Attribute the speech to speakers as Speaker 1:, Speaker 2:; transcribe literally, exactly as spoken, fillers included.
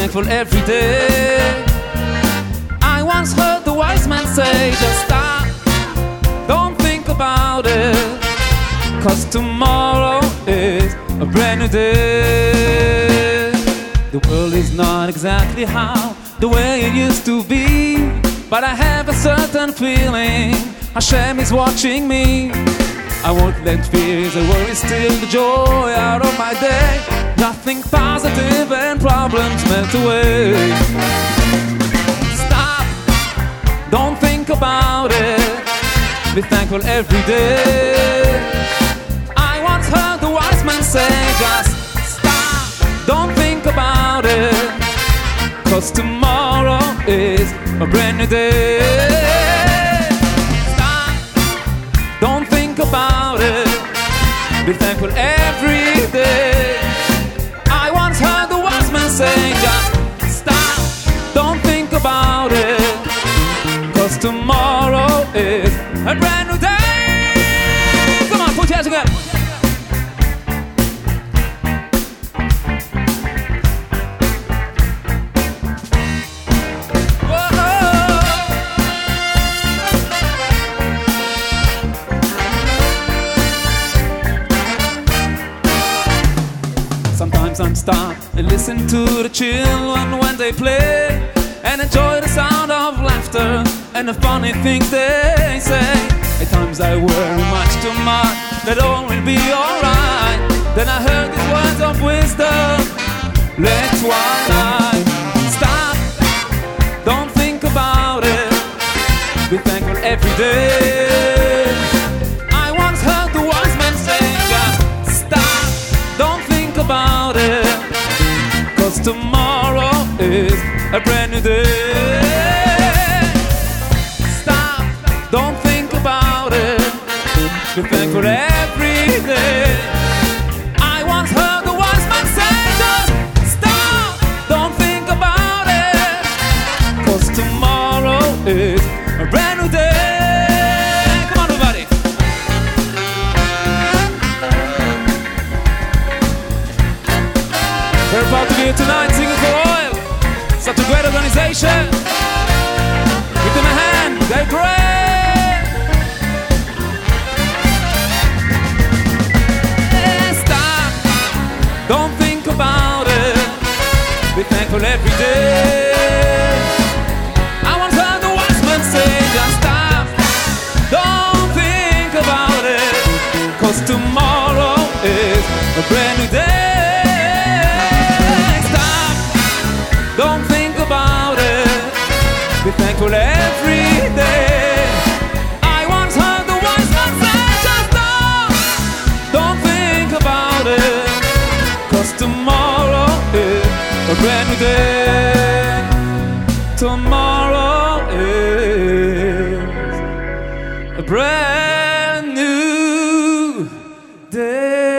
Speaker 1: thankful every day. I once heard the wise man say, just stop, don't think about it, 'cause tomorrow is a brand new day. The world is not exactly how the way it used to be, but I have a certain feeling Hashem is watching me. I won't let fears and worries steal the joy out of my day. Nothing positive and problems melt away. Stop, don't think about it, be thankful every day. I once heard the wise man say, just stop, don't think about it, 'cause tomorrow is a brand new day. Stop, don't think about it, be thankful every day. I once heard the wise man say, just stop, don't think about it, 'cause tomorrow is a brand new day. Come on, put your hands together. Sometimes I'm stopped and listen to the children when they play, and enjoy the sound of laughter and the funny things they say. At times I worry much too much that all will be alright. Then I heard these words of wisdom, let's why stop, don't think about it, be thankful every day. I once heard the wise man say, just stop, don't think about it, 'cause tomorrow is a brand new day. Stop, don't think about it, be thankful every day. I once heard the wise man say, just stop, don't think about it, 'cause tomorrow is a brand new day. Come on everybody. We're proud to be here tonight singing for oil. Such a great organization. Give them a hand, they're great. Yeah, stop, don't think about it, be thankful every day. I once heard the wise man say, just stop, don't think about it, 'cause tomorrow is a brand new day. Don't think about it, be thankful every day. I once heard the wise man say, just stop, don't think about it, 'cause tomorrow is a brand new day. Tomorrow is a brand new day.